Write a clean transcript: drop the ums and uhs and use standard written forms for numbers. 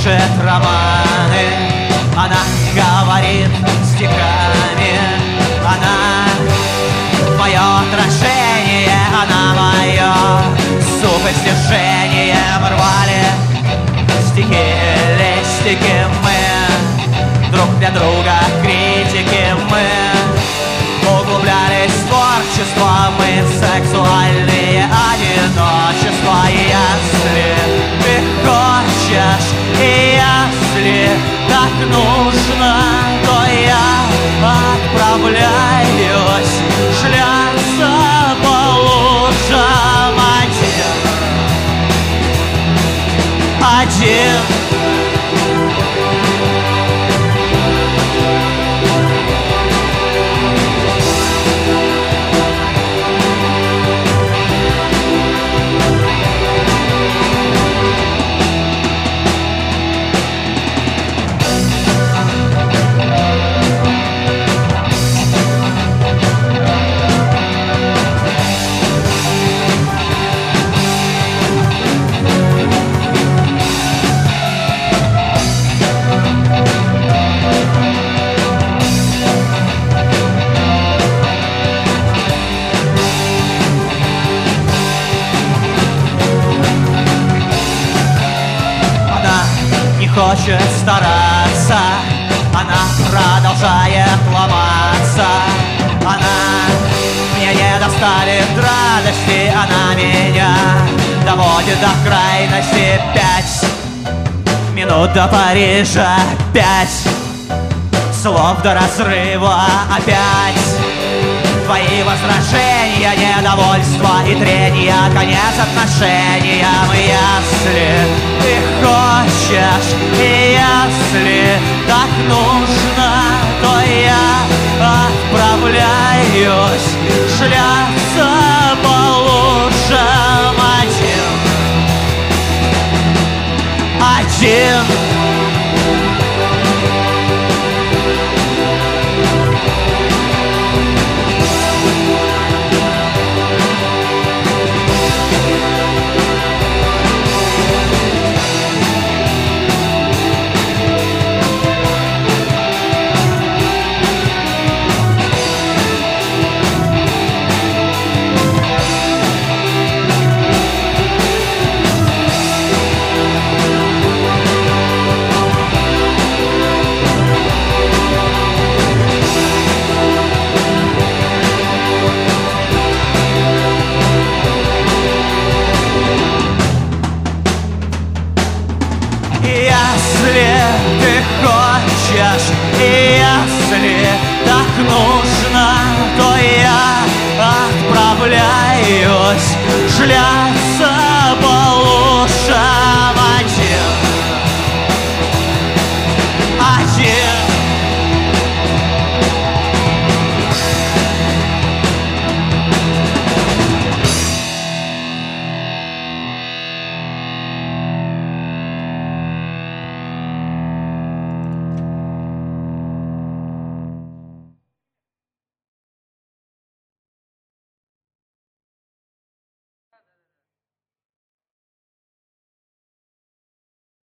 пишет романы, она говорит стихами, она мое отражение, она мое суперстяжение. Мы рвали стихи, листики, мы друг для друга критики, мы углублялись в творчество, мы сексуальные одиночества. И если ты хочешь, и если так нужно, то я отправляюсь шляться по лужам один. Хочет стараться, она продолжает ломаться, она мне не доставит радости, она меня доводит до крайности. 5 минут до Парижа, 5 слов до разрыва, опять твои возражения, недовольство и трения, конец отношениям. Если ты хочешь, и если так нужно, то я отправляюсь шляться по лужам один. Если ты хочешь, и если так нужно, то я отправляюсь шляться